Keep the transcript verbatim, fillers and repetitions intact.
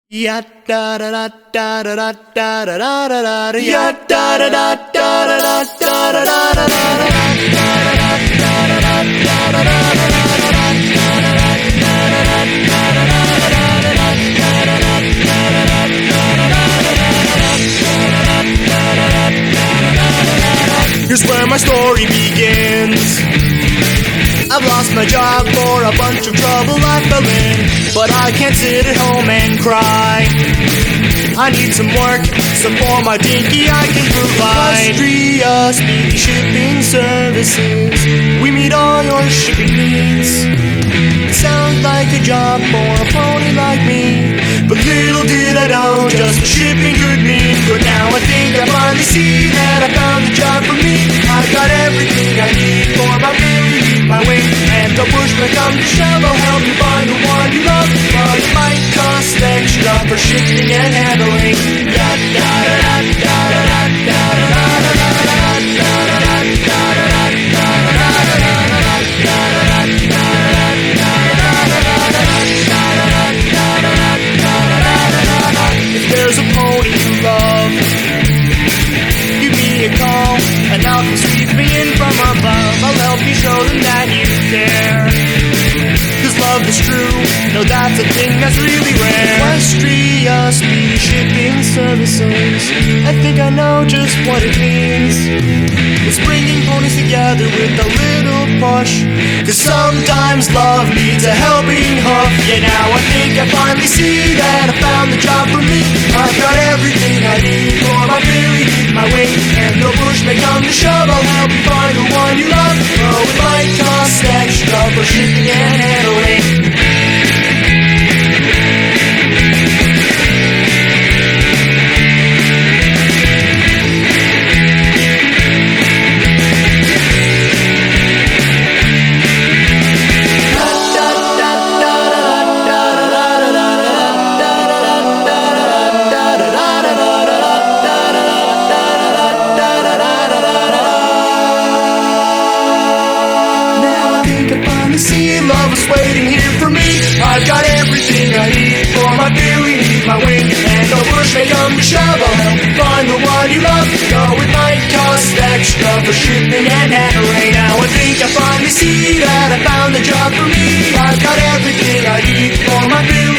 Ya da da da da da da da da da da da ya da da da da da da da da da da Here's where my story begins. I've lost my job for a bunch of trouble I fell in, but I can't sit at home and cry. I need some work, so for my dinky I can provide Austria Speedy Shipping Services. We meet all your shipping needs. It sounds like a job for a pony like me, but little did I know just what shipping could mean. But now I think I finally see that I found the job for me. I've got everything I need for my baby, my wing, and the bushman come to shove. I'll help you find the one you love, but it might cost extra for shipping and handling. Da da da da da da da da da da If there's a pony you love, give me a call and I'll come sweep me in from above. I'll help you show them that you care, 'cause love is true, no, that's a thing that's really rare. Austria Speedy Shipping Services, I think I know just what it means. It's bringing ponies together with a little push, 'cause sometimes love needs a helping hoof. Yeah, now I think I finally see that I found the job for me. I've got everything I need for my Billy, my wing, and the bush may come to shove. I'll help you find the one you love. Oh, it might cost extra for shipping and handling. See, love is waiting here for me. I've got everything I need for my Billy, my wing, and the bush may come to shove. I'll help you find the one you love. Though it might cost extra for shipping and handling. Now I think I finally see that I found the job for me. I've got everything I need for my Billy.